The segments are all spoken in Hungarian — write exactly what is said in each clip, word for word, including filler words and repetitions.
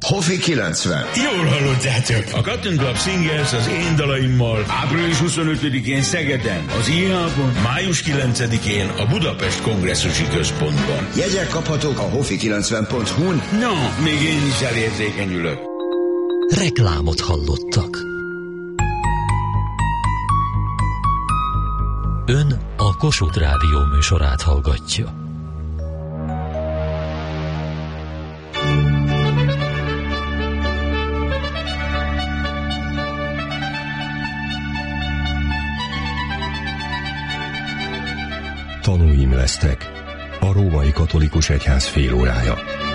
Hofi kilencven. Jól hallottátok! A Cotton Club Singers az én dalaimmal április huszonötödikén Szegeden, az i há-ban, május kilencedikén a Budapest Kongresszusi Központban. Jegyek kaphatók a hofi kilencven pont hu-n. No, még én is elérzékenyülök. Reklámot hallottak. Ön a Kossuth Rádió műsorát hallgatja. Tanúim lesztek. A római katolikus egyház félórája.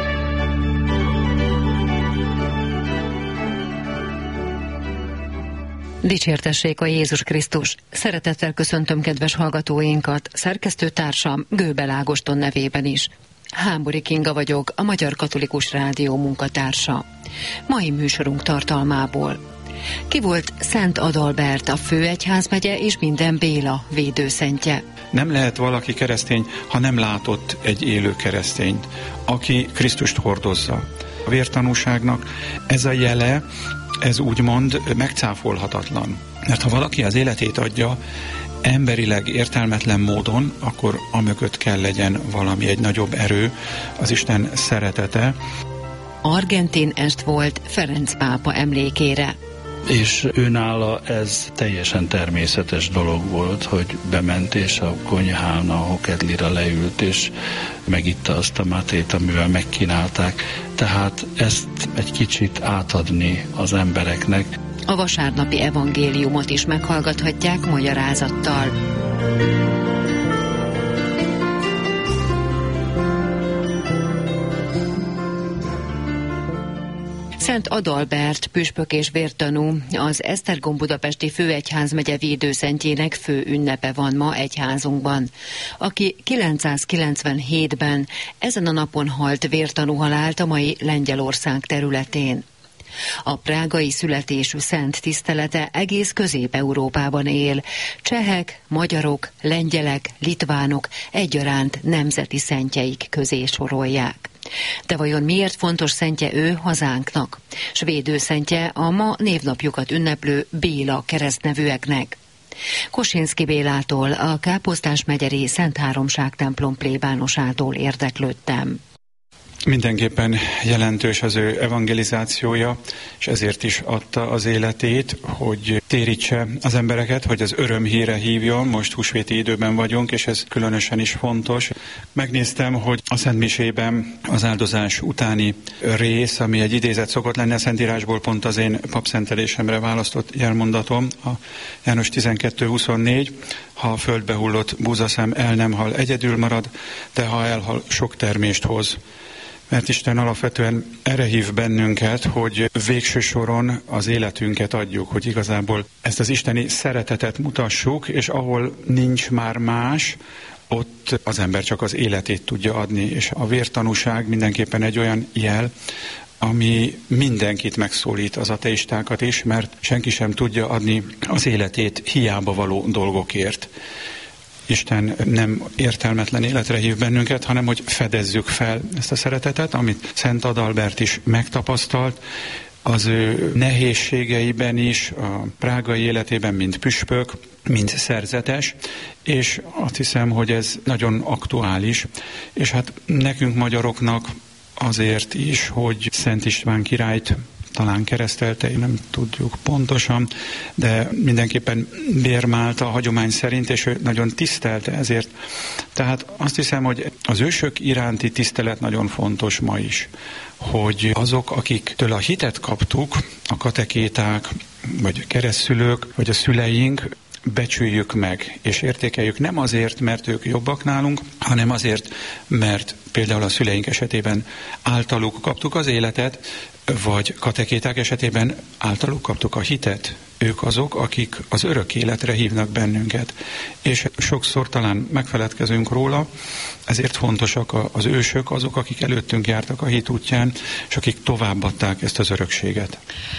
Dicsértessék a Jézus Krisztus! Szeretettel köszöntöm kedves hallgatóinkat, szerkesztőtársam Gőbel Ágoston nevében is. Hámbori Kinga vagyok, a Magyar Katolikus Rádió munkatársa. Mai műsorunk tartalmából: ki volt Szent Adalbert, a főegyházmegye és minden Béla védőszentje? Nem lehet valaki keresztény, ha nem látott egy élő keresztényt, aki Krisztust hordozza. A vértanúságnak ez a jele, ez úgymond megcáfolhatatlan. Mert ha valaki az életét adja emberileg értelmetlen módon, akkor amögött kell legyen valami, egy nagyobb erő, az Isten szeretete. Argentin est volt Ferenc pápa emlékére. És őnála ez teljesen természetes dolog volt, hogy bement és a konyhán a hokedlira leült, és megitta azt a mátét, amivel megkínálták. Tehát ezt egy kicsit átadni az embereknek. A vasárnapi evangéliumot is meghallgathatják magyarázattal. Szent Adalbert püspök és vértanú, az Esztergom budapesti főegyházmegye védőszentjének fő ünnepe van ma egyházunkban, aki kilencszázkilencvenhétben ezen a napon halt vértanú halált a mai Lengyelország területén. A prágai születésű szent tisztelete egész Közép-Európában él. Csehek, magyarok, lengyelek, litvánok egyaránt nemzeti szentjeik közé sorolják. De vajon miért fontos szentje ő hazánknak? S védőszentje a ma névnapjukat ünneplő Béla keresztnevűeknek. Kosinszky Bélától, a Káposztás megyeri Szent Háromság templom plébánosától érdeklődtem. Mindenképpen jelentős az ő evangelizációja, és ezért is adta az életét, hogy térítse az embereket, hogy az örömhíre hívjon. Most húsvéti időben vagyunk, és ez különösen is fontos. Megnéztem, hogy a Szentmisében az áldozás utáni rész, ami egy idézet szokott lenni a Szentírásból, pont az én papszentelésemre választott jelmondatom, a János tizenkettő huszonnégy, ha a földbe hullott búzaszem el nem hal, egyedül marad, de ha elhal, sok termést hoz. Mert Isten alapvetően erre hív bennünket, hogy végső soron az életünket adjuk, hogy igazából ezt az isteni szeretetet mutassuk, és ahol nincs már más, ott az ember csak az életét tudja adni, és a vértanúság mindenképpen egy olyan jel, ami mindenkit megszólít, az ateistákat is, mert senki sem tudja adni az életét hiába való dolgokért. Isten nem értelmetlen életre hív bennünket, hanem hogy fedezzük fel ezt a szeretetet, amit Szent Adalbert is megtapasztalt, az ő nehézségeiben is, a prágai életében, mint püspök, mint szerzetes, és azt hiszem, hogy ez nagyon aktuális, és hát nekünk magyaroknak azért is, hogy Szent István királyt talán keresztelte, nem tudjuk pontosan, de mindenképpen bérmálta a hagyomány szerint, és ő nagyon tisztelte ezért. Tehát azt hiszem, hogy az ősök iránti tisztelet nagyon fontos ma is, hogy azok, akiktől a hitet kaptuk, a katekéták, vagy keresztszülők, vagy a szüleink, becsüljük meg, és értékeljük nem azért, mert ők jobbak nálunk, hanem azért, mert például a szüleink esetében általuk kaptuk az életet, vagy katekéták esetében általuk kaptuk a hitet. Ők azok, akik az örök életre hívnak bennünket. És sokszor talán megfeledkezünk róla, ezért fontosak az ősök, azok, akik előttünk jártak a hit útján, és akik továbbadták ezt az örökséget.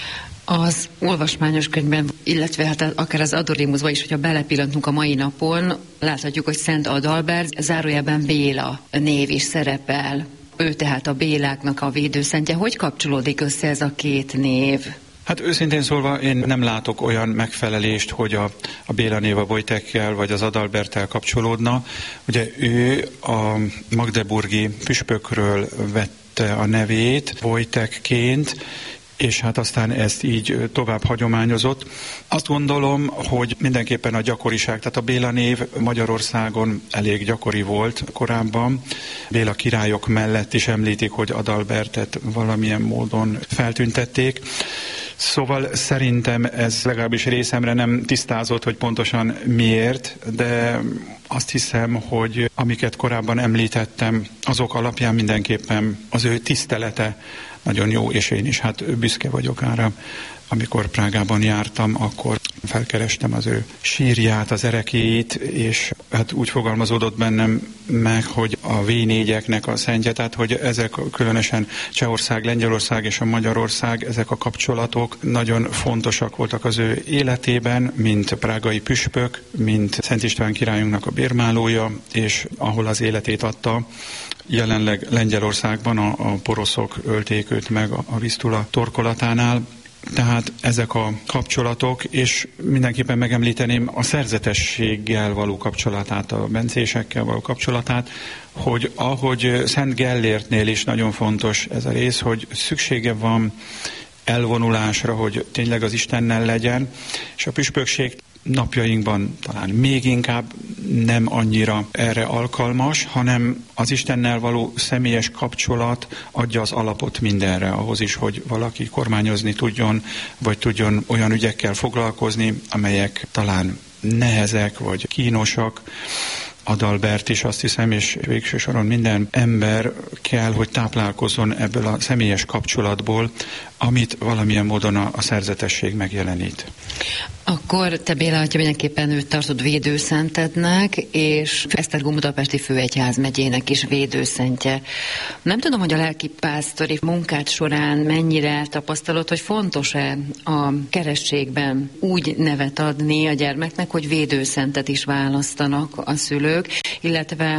Az olvasmányos könyvben, illetve hát akár az Adorimusban is, hogyha belepillantunk a mai napon, láthatjuk, hogy Szent Adalbert, zárójelben Béla név is szerepel. Ő tehát a Béláknak a védőszentje. Hogy kapcsolódik össze ez a két név? Hát őszintén szólva én nem látok olyan megfelelést, hogy a, a Béla név a Wojtekkel vagy az Adalberttel kapcsolódna. Ugye ő a magdeburgi püspökről vette a nevét Wojtekként, és hát aztán ezt így tovább hagyományozott. Azt gondolom, hogy mindenképpen a gyakoriság, tehát a Béla név Magyarországon elég gyakori volt korábban. Béla királyok mellett is említik, hogy Adalbertet valamilyen módon feltüntették. Szóval szerintem ez legalábbis részemre nem tisztázott, hogy pontosan miért, de azt hiszem, hogy amiket korábban említettem, azok alapján mindenképpen az ő tisztelete nagyon jó, és én is hát büszke vagyok ára. Amikor Prágában jártam, akkor felkerestem az ő sírját, az erekéit, és hát úgy fogalmazódott bennem meg, hogy a vé négyeknek a szentje, tehát hogy ezek különösen Csehország, Lengyelország és a Magyarország, ezek a kapcsolatok nagyon fontosak voltak az ő életében, mint prágai püspök, mint Szent István királyunknak a bérmálója, és ahol az életét adta. Jelenleg Lengyelországban a, a poroszok ölték őt meg a, a Visztula torkolatánál. Tehát ezek a kapcsolatok, és mindenképpen megemlíteném a szerzetességgel való kapcsolatát, a bencésekkel való kapcsolatát, hogy ahogy Szent Gellértnél is nagyon fontos ez a rész, hogy szüksége van elvonulásra, hogy tényleg az Istennel legyen, és a püspökség napjainkban talán még inkább nem annyira erre alkalmas, hanem az Istennel való személyes kapcsolat adja az alapot mindenre, ahhoz is, hogy valaki kormányozni tudjon, vagy tudjon olyan ügyekkel foglalkozni, amelyek talán nehezek, vagy kínosak. Adalbert is azt hiszem, és végső soron minden ember kell, hogy táplálkozzon ebből a személyes kapcsolatból, amit valamilyen módon a, a szerzetesség megjelenít. Akkor te, Béla atya, mindenképpen őt tartod védőszentednek, és Esztergom budapesti főegyházmegyének is védőszentje. Nem tudom, hogy a lelkipásztori munkád során mennyire tapasztalod, hogy fontos-e a keresztségben úgy nevet adni a gyermeknek, hogy védőszentet is választanak a szülők, illetve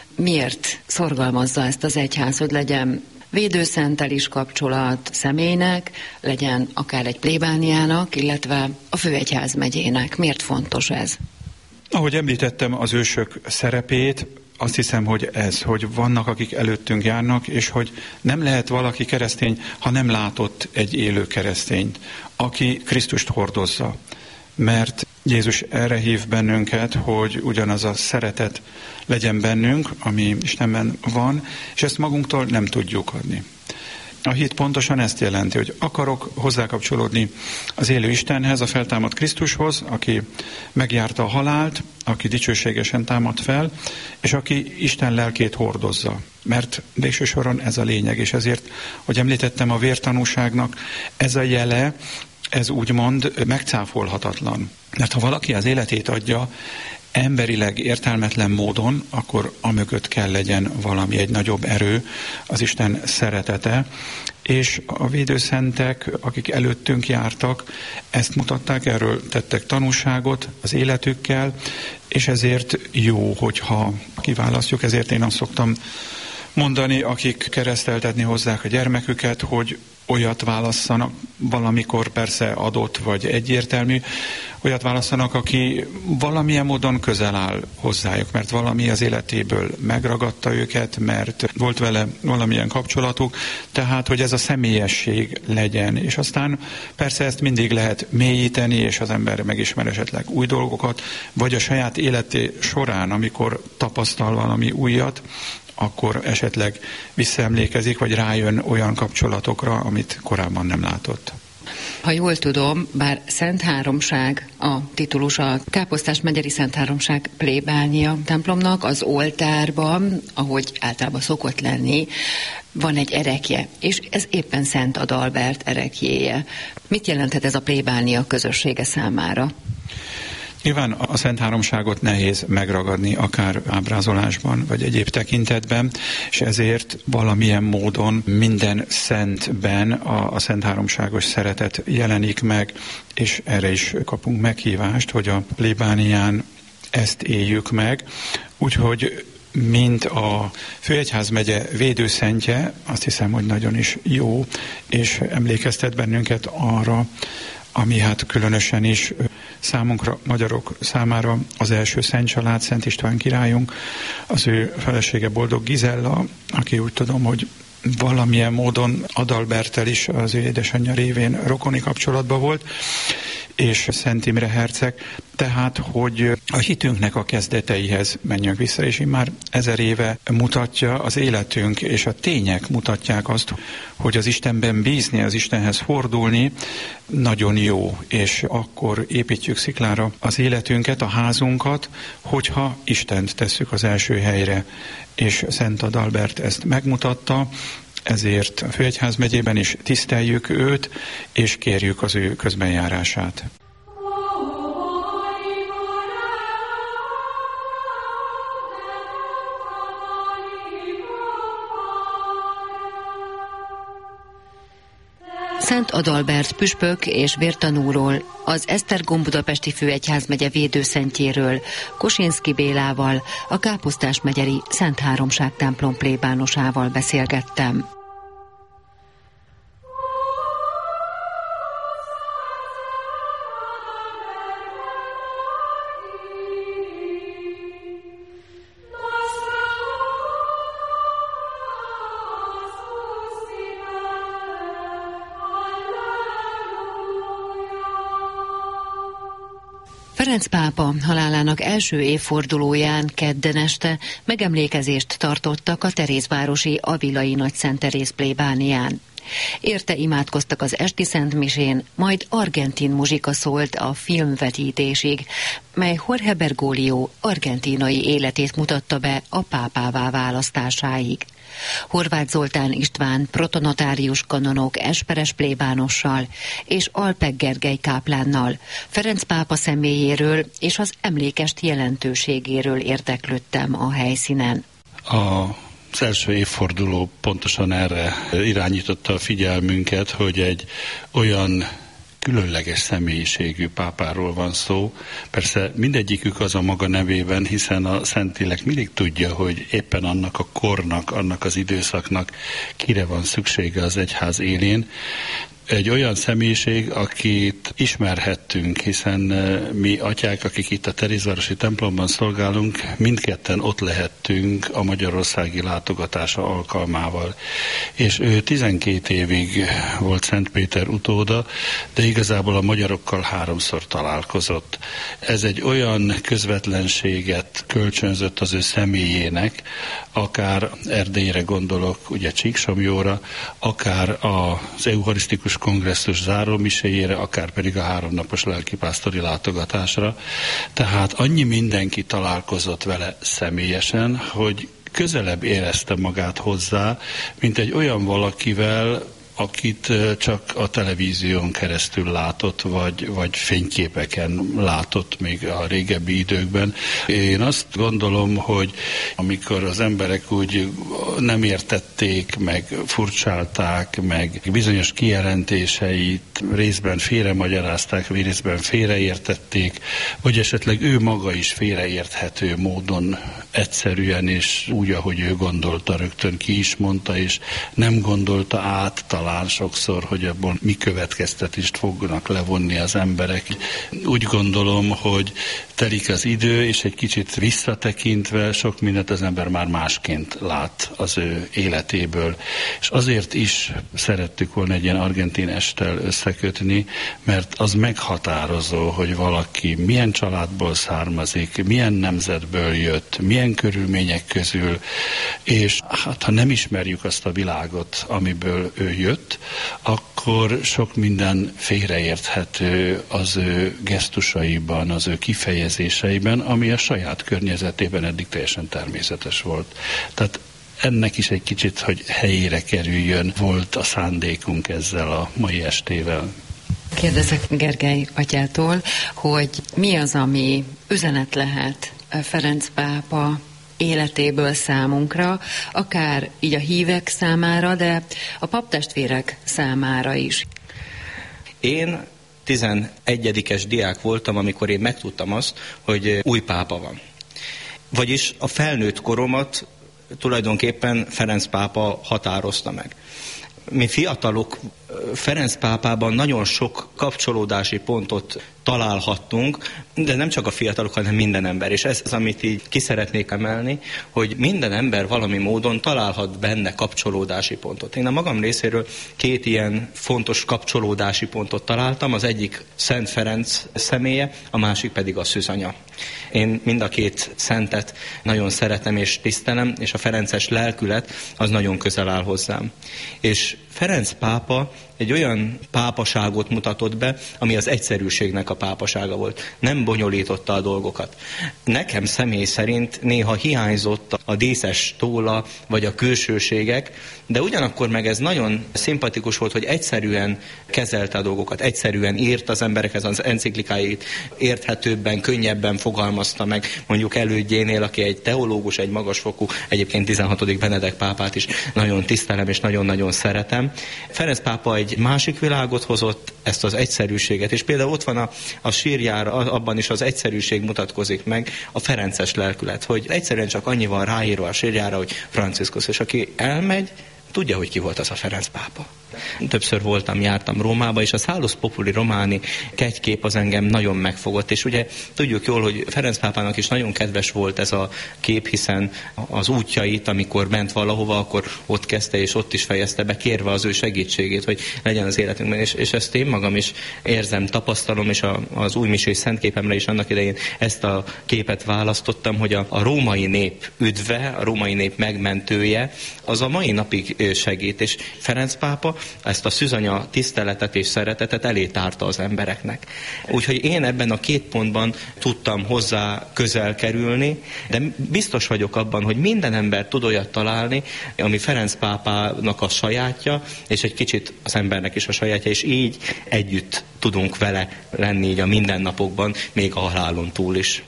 miért szorgalmazza ezt az egyház, hogy legyen védőszenttel is kapcsolat személynek, legyen akár egy plébániának, illetve a főegyházmegyének. Miért fontos ez? Ahogy említettem az ősök szerepét, azt hiszem, hogy ez, hogy vannak, akik előttünk járnak, és hogy nem lehet valaki keresztény, ha nem látott egy élő keresztényt, aki Krisztust hordozza. Mert Jézus erre hív bennünket, hogy ugyanaz a szeretet legyen bennünk, ami Istenben van, és ezt magunktól nem tudjuk adni. A hit pontosan ezt jelenti, hogy akarok hozzákapcsolódni az élő Istenhez, a feltámadt Krisztushoz, aki megjárta a halált, aki dicsőségesen támad fel, és aki Isten lelkét hordozza. Mert végső soron ez a lényeg, és ezért, hogy említettem a vértanúságnak, ez a jele, ez úgymond megcáfolhatatlan. Mert ha valaki az életét adja emberileg értelmetlen módon, akkor amögött kell legyen valami, egy nagyobb erő, az Isten szeretete, és a védőszentek, akik előttünk jártak, ezt mutatták, erről tettek tanúságot az életükkel, és ezért jó, hogyha kiválasztjuk, ezért én azt szoktam mondani, akik kereszteltetni hozzák a gyermeküket, hogy olyat válasszanak, valamikor persze adott vagy egyértelmű, olyat válasszanak, aki valamilyen módon közel áll hozzájuk, mert valami az életéből megragadta őket, mert volt vele valamilyen kapcsolatuk, tehát, hogy ez a személyesség legyen. És aztán persze ezt mindig lehet mélyíteni, és az ember megismer esetleg új dolgokat, vagy a saját életé során, amikor tapasztal valami újat, akkor esetleg visszaemlékezik, vagy rájön olyan kapcsolatokra, amit korábban nem látott. Ha jól tudom, bár Szent Háromság a titulus, a Káposztás megyeri Szent Háromság plébánia templomnak, az oltárban, ahogy általában szokott lenni, van egy erekje, és ez éppen Szent Adalbert erekjéje. Mit jelenthet ez a plébánia közössége számára? Nyilván a Szent Háromságot nehéz megragadni, akár ábrázolásban, vagy egyéb tekintetben, és ezért valamilyen módon minden szentben a, a Szent Háromságos szeretet jelenik meg, és erre is kapunk meghívást, hogy a plébánián ezt éljük meg. Úgyhogy mint a Főegyházmegye védőszentje, azt hiszem, hogy nagyon is jó, és emlékeztet bennünket arra, ami hát különösen is számunkra, magyarok számára az első szent család, Szent István királyunk, az ő felesége Boldog Gizella, aki úgy tudom, hogy valamilyen módon Adalberttel is az ő édesanyja révén rokoni kapcsolatban volt, és Szent Imre herceg, tehát, hogy a hitünknek a kezdeteihez menjünk vissza, és már ezer éve mutatja az életünk, és a tények mutatják azt, hogy az Istenben bízni, az Istenhez fordulni nagyon jó, és akkor építjük sziklára az életünket, a házunkat, hogyha Istent tesszük az első helyre, és Szent Adalbert ezt megmutatta, ezért a Főegyházmegyében is tiszteljük őt, és kérjük az ő közbenjárását. Szent Adalbert püspök és vértanúról, az Esztergom budapesti főegyházmegye védőszentjéről, Kosinszky Bélával, a Káposztás megyeri Szent Háromság templom plébánosával beszélgettem. Ferenc pápa halálának első évfordulóján kedden este megemlékezést tartottak a Terézvárosi Avilai Nagy Szent Teréz plébánián. Érte imádkoztak az esti szentmisén, majd argentin muzsika szólt a filmvetítésig, mely Jorge Bergoglio argentínai életét mutatta be a pápává választásáig. Horváth Zoltán István protonotárius kanonok esperes plébánossal és Alpek Gergely káplánnal Ferenc pápa személyéről és az emlékest jelentőségéről érdeklődtem a helyszínen. A Az első évforduló pontosan erre irányította a figyelmünket, hogy egy olyan különleges személyiségű pápáról van szó. Persze mindegyikük az a maga nevében, hiszen a Szentlélek mindig tudja, hogy éppen annak a kornak, annak az időszaknak kire van szüksége az egyház élén. Egy olyan személyiség, akit ismerhettünk, hiszen mi atyák, akik itt a Terézvárosi templomban szolgálunk, mindketten ott lehettünk a magyarországi látogatása alkalmával. És ő tizenkét évig volt Szent Péter utóda, de igazából a magyarokkal háromszor találkozott. Ez egy olyan közvetlenséget kölcsönzött az ő személyének, akár Erdélyre gondolok, ugye Csíksomjóra, akár az eucharisztikus kongresszus zárómiséjére, akár pedig a háromnapos lelkipásztori látogatásra. Tehát annyi mindenki találkozott vele személyesen, hogy közelebb érezte magát hozzá, mint egy olyan valakivel, akit csak a televízión keresztül látott, vagy, vagy fényképeken látott még a régebbi időkben. Én azt gondolom, hogy amikor az emberek úgy nem értették, meg furcsálták, meg bizonyos kijelentéseit részben félremagyarázták, részben félreértették, vagy esetleg ő maga is félreérthető módon egyszerűen és úgy, ahogy ő gondolta, rögtön ki is mondta, és nem gondolta át talán sokszor, hogy abból mi következtetést fognak levonni az emberek. Úgy gondolom, hogy telik az idő, és egy kicsit visszatekintve sok mindent az ember már másként lát az ő életéből. És azért is szerettük volna egy ilyen argentin esttel összekötni, mert az meghatározó, hogy valaki milyen családból származik, milyen nemzetből jött, milyen körülmények közül, és hát ha nem ismerjük azt a világot, amiből ő jött, akkor sok minden félreérthető az ő gesztusaiban, az ő kifejezéseiben, ami a saját környezetében eddig teljesen természetes volt. Tehát ennek is egy kicsit, hogy helyére kerüljön, volt a szándékunk ezzel a mai estével. Kérdezek Gergely atyától, hogy mi az, ami üzenet lehet Ferenc pápa életéből számunkra, akár így a hívek számára, de a paptestvérek számára is. Én tizenegyedikes diák voltam, amikor én megtudtam azt, hogy új pápa van. Vagyis a felnőtt koromat tulajdonképpen Ferenc pápa határozta meg. Mi fiatalok Ferenc pápában nagyon sok kapcsolódási pontot találhattunk, de nem csak a fiatalok, hanem minden ember. És ez az, amit így ki szeretnék emelni, hogy minden ember valami módon találhat benne kapcsolódási pontot. Én a magam részéről két ilyen fontos kapcsolódási pontot találtam, az egyik Szent Ferenc személye, a másik pedig a Szűzanya. Én mind a két szentet nagyon szeretem és tisztelem, és a ferences lelkület az nagyon közel áll hozzám. És Ferenc pápa egy olyan pápaságot mutatott be, ami az egyszerűségnek a pápasága volt. Nem bonyolította a dolgokat. Nekem személy szerint néha hiányzott a díszes tóla, vagy a külsőségek, de ugyanakkor meg ez nagyon szimpatikus volt, hogy egyszerűen kezelte a dolgokat, egyszerűen írt az emberekhez az enciklikáit, érthetőbben, könnyebben fogalmazta meg, mondjuk elődjénél, aki egy teológus, egy magasfokú, egyébként tizenhatodik Benedek pápát is nagyon tisztelem és nagyon-nagyon szeretem. Ferenc pápa egy másik világot hozott, ezt az egyszerűséget, és például ott van a, a sírjára, abban is az egyszerűség mutatkozik meg, a ferences lelkület, hogy egyszerűen csak annyi van ráírva a sírjára, hogy Franciszkusz, és aki elmegy, tudja, hogy ki volt az a Ferenc pápa. Többször voltam, jártam Rómába, és a Salus Populi Romani kegykép az engem nagyon megfogott, és ugye tudjuk jól, hogy Ferenc pápának is nagyon kedves volt ez a kép, hiszen az útjait, amikor ment valahova, akkor ott kezdte, és ott is fejezte be, kérve az ő segítségét, hogy legyen az életünkben, és, és ezt én magam is érzem, tapasztalom, és a, az újmisés szentképemre is annak idején ezt a képet választottam, hogy a, a római nép üdve, a római nép megmentője, az a mai napig segít, és Ferenc pápa ezt a Szűzanya tiszteletet és szeretetet elé tárta az embereknek. Úgyhogy én ebben a két pontban tudtam hozzá közel kerülni, de biztos vagyok abban, hogy minden ember tud olyat találni, ami Ferenc pápának a sajátja, és egy kicsit az embernek is a sajátja, és így együtt tudunk vele lenni így a mindennapokban, még a halálon túl is.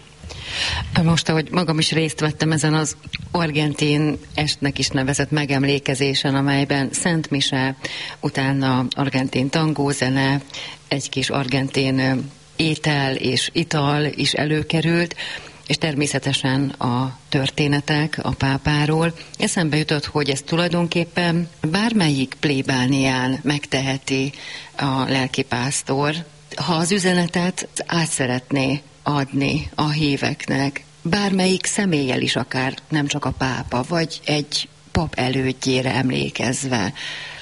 Most, ahogy magam is részt vettem ezen az argentin estnek is nevezett megemlékezésen, amelyben Szent Mise, utána argentin tangózene, egy kis argentin étel és ital is előkerült, és természetesen a történetek a pápáról. Eszembe jutott, hogy ez tulajdonképpen bármelyik plébánián megteheti a lelkipásztor, ha az üzenetet át szeretné adni a híveknek, bármelyik személlyel is, akár nem csak a pápa, vagy egy pap elődjére emlékezve.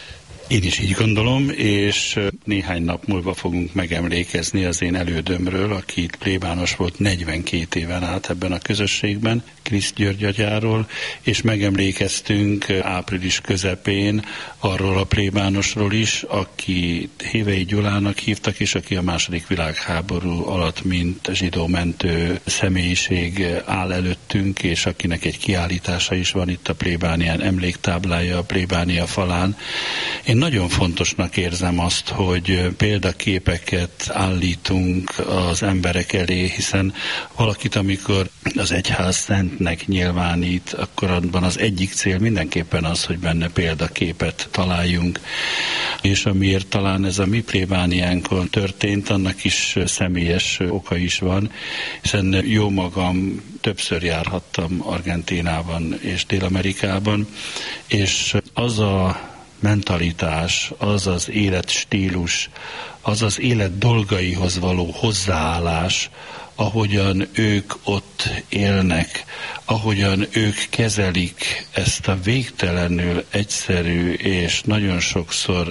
Én is így gondolom, és néhány nap múlva fogunk megemlékezni az én elődömről, aki plébános volt negyvenkét éven át ebben a közösségben, Kriszt György atyáról, és megemlékeztünk április közepén arról a plébánosról is, aki Hévei Gyulának hívtak, és aki a második világháború alatt, mint zsidó mentő személyiség áll előttünk, és akinek egy kiállítása is van itt a plébánián, emléktáblája a plébánia falán. Én nagyon fontosnak érzem azt, hogy példaképeket állítunk az emberek elé, hiszen valakit, amikor az egyház szentnek nyilvánít, akkor abban az egyik cél mindenképpen az, hogy benne példaképet találjunk. És amiért talán ez a mi plébániánkon történt, annak is személyes oka is van, hiszen jó magam többször járhattam Argentínában és Dél-Amerikában, és az a mentalitás, az az életstílus, az az élet dolgaihoz való hozzáállás, ahogyan ők ott élnek, ahogyan ők kezelik ezt a végtelenül egyszerű és nagyon sokszor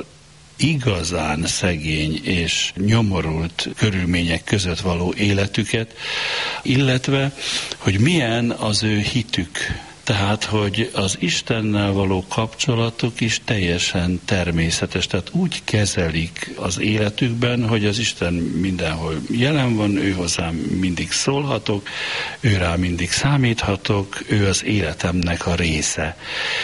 igazán szegény és nyomorult körülmények között való életüket, illetve, hogy milyen az ő hitük. Tehát, hogy az Istennel való kapcsolatuk is teljesen természetes. Tehát úgy kezelik az életükben, hogy az Isten mindenhol jelen van, ő hozzám mindig szólhatok, ő rá mindig számíthatok, ő az életemnek a része.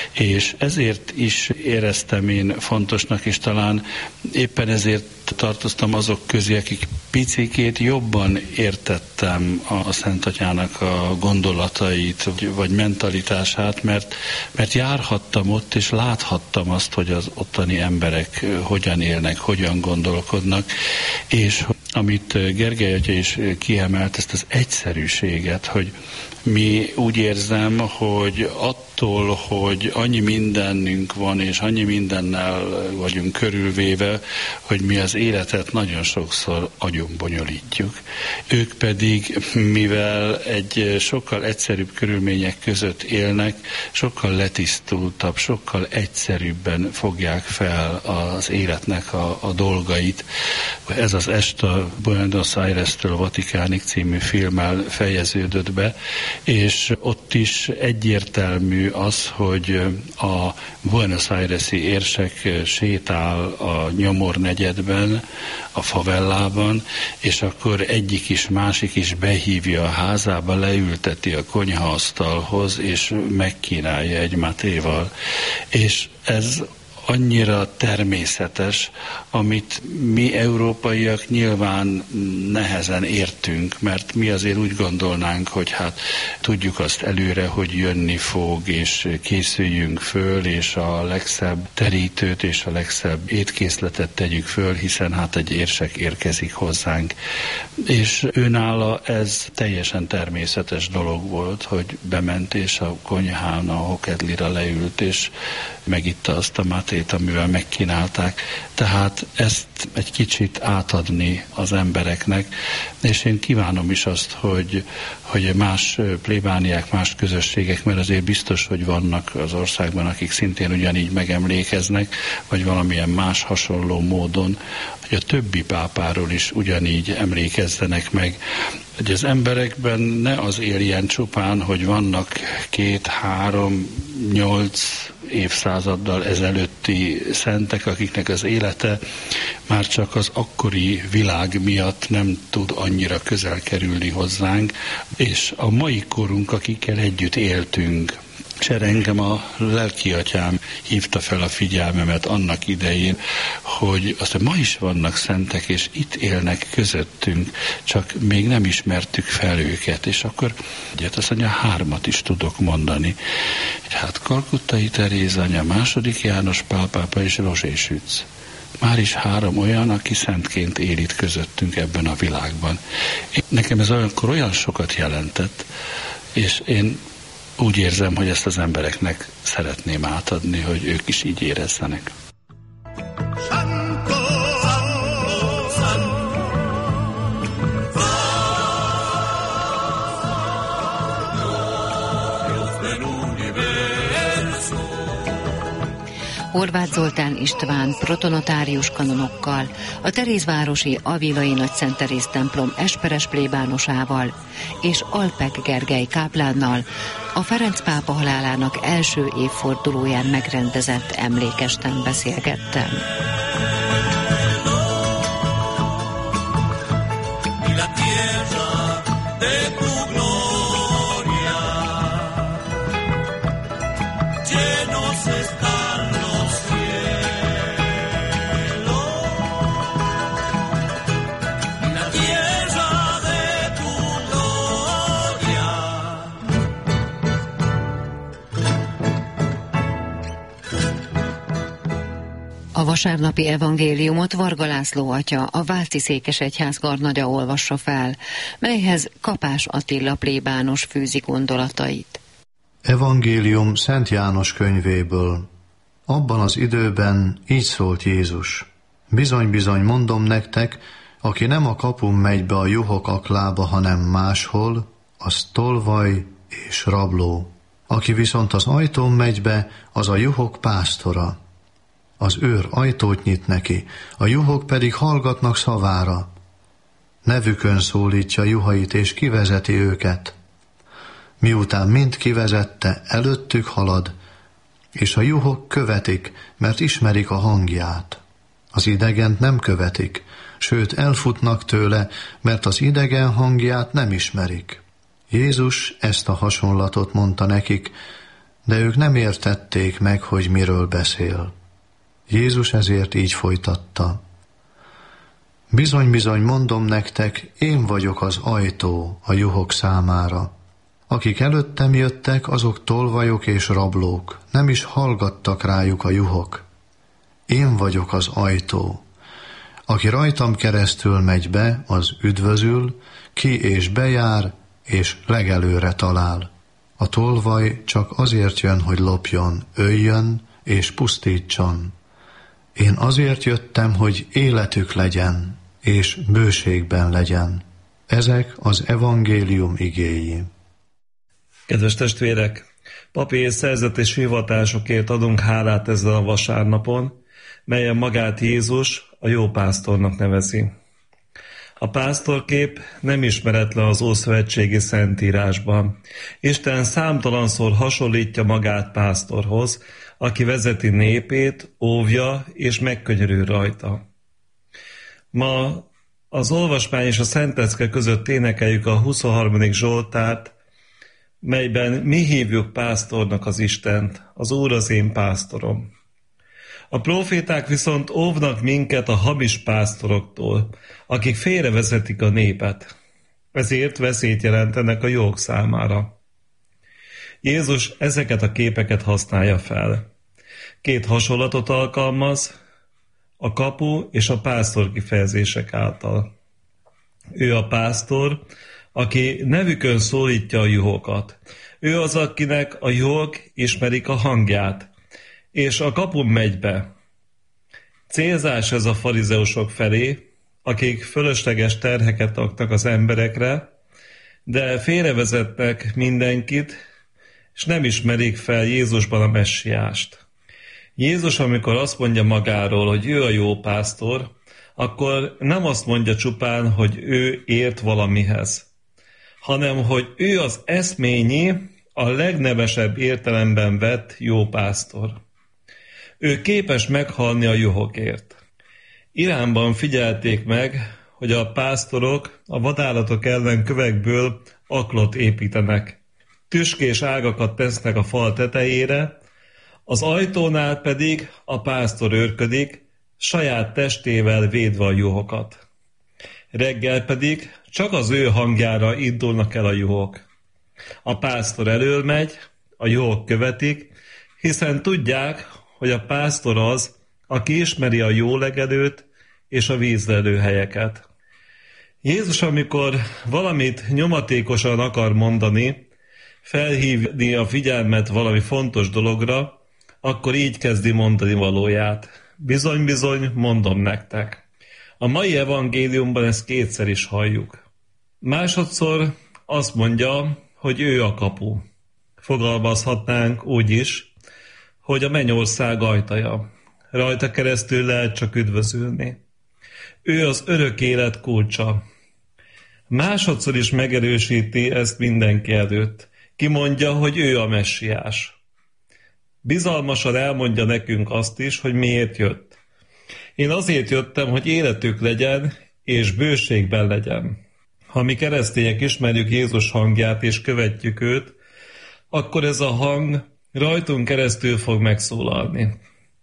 És ezért is éreztem én fontosnak, és talán éppen ezért tartoztam azok közé, akik picikét jobban értettem a Szent Atyának a gondolatait, vagy mentalitását, mert, mert járhattam ott, és láthattam azt, hogy az ottani emberek hogyan élnek, hogyan gondolkodnak, és amit Gergely atya is kiemelt, ezt az egyszerűséget, hogy mi úgy érzem, hogy attól, hogy annyi mindenünk van, és annyi mindennel vagyunk körülvéve, hogy mi az életet nagyon sokszor agyon bonyolítjuk. Ők pedig, mivel egy sokkal egyszerűbb körülmények között élnek, sokkal letisztultabb, sokkal egyszerűbben fogják fel az életnek a, a dolgait. Ez az est a Buenos Aires-től Vatikánig című filmmel fejeződött be, és ott is egyértelmű az, hogy a Buenos Aires-i érsek sétál a Nyomor negyedben, a favellában, és akkor egyik is, másik is behívja a házába, leülteti a konyhaasztalhoz, és megkínálja egy matéval. És ez annyira természetes, amit mi európaiak nyilván nehezen értünk, mert mi azért úgy gondolnánk, hogy hát tudjuk azt előre, hogy jönni fog, és készüljünk föl, és a legszebb terítőt és a legszebb étkészletet tegyük föl, hiszen hát egy érsek érkezik hozzánk. És őnála ez teljesen természetes dolog volt, hogy bement, és a konyhán a hokedlira leült, és megitta azt a matét, amivel megkínálták. Tehát ezt egy kicsit átadni az embereknek, és én kívánom is azt, hogy, hogy más plébániák, más közösségek, mert azért biztos, hogy vannak az országban, akik szintén ugyanígy megemlékeznek, vagy valamilyen más hasonló módon, hogy a többi pápáról is ugyanígy emlékezzenek meg. Hogy az emberekben ne az éljen csupán, hogy vannak két, három, nyolc évszázaddal ezelőtti szentek, akiknek az élete már csak az akkori világ miatt nem tud annyira közel kerülni hozzánk, és a mai korunk, akikkel együtt éltünk. És erre engem a lelkiatyám hívta fel a figyelmemet annak idején, hogy azt, hogy ma is vannak szentek, és itt élnek közöttünk, csak még nem ismertük fel őket, és akkor egyet azt mondja, hármat is tudok mondani. Hát Kalkuttai Teréz anya, második János Pál pápa és Rozsé Sütz. Már is három olyan, aki szentként él itt közöttünk ebben a világban. Nekem ez olyankor olyan sokat jelentett, és én úgy érzem, hogy ezt az embereknek szeretném átadni, hogy ők is így érezzenek. Horváth Zoltán István protonotárius kanonokkal, a Terézvárosi Avilai Nagyszent Teréz templom esperes plébánosával és Alpek Gergely káplánnal a Ferenc pápa halálának első évfordulóján megrendezett emlékesten beszélgettem. A vasárnapi evangéliumot Varga László atya, a Váci Székesegyház garnagya olvassa fel, melyhez Kapás Attila plébános fűzi gondolatait. Evangélium Szent János könyvéből. Abban az időben így szólt Jézus. Bizony-bizony mondom nektek, aki nem a kapun megy be a juhok aklába, hanem máshol, az tolvaj és rabló. Aki viszont az ajtón megy be, az a juhok pásztora. Az őr ajtót nyit neki, a juhok pedig hallgatnak szavára. Nevükön szólítja juhait, és kivezeti őket. Miután mind kivezette, előttük halad, és a juhok követik, mert ismerik a hangját. Az idegent nem követik, sőt elfutnak tőle, mert az idegen hangját nem ismerik. Jézus ezt a hasonlatot mondta nekik, de ők nem értették meg, hogy miről beszél. Jézus ezért így folytatta. Bizony-bizony mondom nektek, én vagyok az ajtó a juhok számára. Akik előttem jöttek, azok tolvajok és rablók, nem is hallgattak rájuk a juhok. Én vagyok az ajtó. Aki rajtam keresztül megy be, az üdvözül, ki és bejár, és legelőre talál. A tolvaj csak azért jön, hogy lopjon, öljön és pusztítson. Én azért jöttem, hogy életük legyen, és bőségben legyen. Ezek az evangélium igéi. Kedves testvérek, papi és szerzetes hivatásokért adunk hálát ezen a vasárnapon, melyen magát Jézus a jó pásztornak nevezi. A pásztorkép nem ismeretlen az ószövetségi szentírásban. Isten számtalanszor hasonlítja magát pásztorhoz, aki vezeti népét, óvja és megkönyörül rajta. Ma az olvasmány és a szentlecke között énekeljük a huszonharmadik Zsoltárt, melyben mi hívjuk pásztornak az Istent, az Úr az én pásztorom. A próféták viszont óvnak minket a hamis pásztoroktól, akik félrevezetik a népet. Ezért veszélyt jelentenek a jók számára. Jézus ezeket a képeket használja fel. Két hasonlatot alkalmaz, a kapu és a pásztor kifejezések által. Ő a pásztor, aki nevükön szólítja a juhokat. Ő az, akinek a juhok ismerik a hangját, és a kapun megy be. Célzás ez a farizeusok felé, akik fölösleges terheket raknak az emberekre, de félrevezetnek mindenkit, és nem ismerik fel Jézusban a messiást. Jézus, amikor azt mondja magáról, hogy ő a jó pásztor, akkor nem azt mondja csupán, hogy ő ért valamihez, hanem hogy ő az eszményi, a legnevesebb értelemben vett jó pásztor. Ő képes meghalni a juhokért. Iránban figyelték meg, hogy a pásztorok a vadállatok ellen kövekből aklot építenek. Tüskés ágakat tesznek a fal tetejére, az ajtónál pedig a pásztor őrködik, saját testével védve a juhokat. Reggel pedig csak az ő hangjára indulnak el a juhok. A pásztor elől megy, a juhok követik, hiszen tudják, hogy a pásztor az, aki ismeri a jó legelőt és a vízlelő helyeket. Jézus, amikor valamit nyomatékosan akar mondani, felhívni a figyelmet valami fontos dologra, akkor így kezdi mondani valóját. Bizony-bizony, mondom nektek. A mai evangéliumban ezt kétszer is halljuk. Másodszor azt mondja, hogy ő a kapu. Fogalmazhatnánk úgy is, hogy a mennyország ajtaja. Rajta keresztül lehet csak üdvözülni. Ő az örök élet kulcsa. Másodszor is megerősíti ezt mindenki előtt. Kimondja, hogy ő a messiás. Bizalmasan elmondja nekünk azt is, hogy miért jött. Én azért jöttem, hogy életük legyen, és bőségben legyen. Ha mi keresztények ismerjük Jézus hangját, és követjük őt, akkor ez a hang rajtunk keresztül fog megszólalni.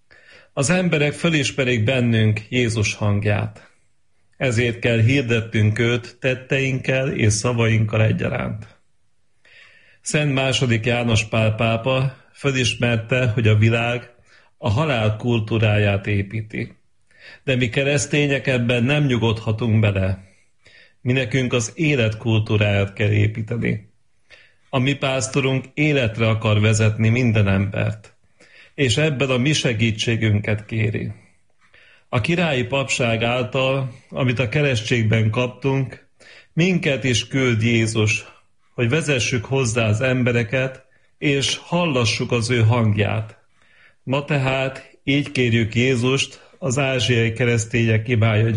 Az emberek felismerik bennünk Jézus hangját. Ezért kell hirdettünk őt tetteinkkel és szavainkkal egyaránt. Szent második János Pál pápa felismerte, hogy a világ a halál kultúráját építi. De mi keresztények ebben nem nyugodhatunk bele. Mi nekünk az élet kultúráját kell építeni. A mi pásztorunk életre akar vezetni minden embert, és ebben a mi segítségünket kéri. A királyi papság által, amit a keresztségben kaptunk, minket is küld Jézus, hogy vezessük hozzá az embereket, és hallassuk az ő hangját. Ma tehát így kérjük Jézust, az ázsiai keresztények imája